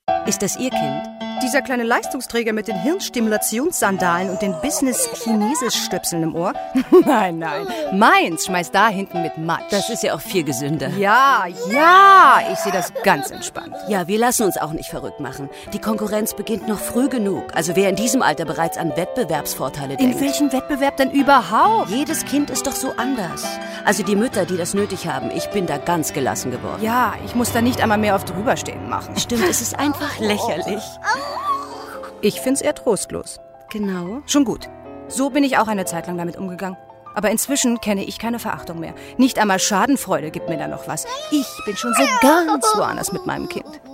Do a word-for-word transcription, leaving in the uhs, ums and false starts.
Ist das Ihr Kind? Dieser kleine Leistungsträger mit den Hirnstimulationssandalen und den Business-Chinesisch-Stöpseln im Ohr? Nein, nein. Meins schmeißt da hinten mit Matsch. Das ist ja auch viel gesünder. Ja, ja, ich sehe das ganz entspannt. Ja, wir lassen uns auch nicht verrückt machen. Die Konkurrenz beginnt noch früh genug. Also wer in diesem Alter bereits an Wettbewerbsvorteile denkt. In welchem Wettbewerb denn überhaupt? Jedes Kind ist doch so anders. Also die Mütter, die das nötig haben, ich bin da ganz gelassen geworden. Ja, ich muss da nicht einmal mehr auf drüberstehen machen. Stimmt, es ist einfach lächerlich. Ich find's eher trostlos. Genau. Schon gut. So bin ich auch eine Zeit lang damit umgegangen. Aber inzwischen kenne ich keine Verachtung mehr. Nicht einmal Schadenfreude gibt mir da noch was. Ich bin schon so ganz woanders mit meinem Kind.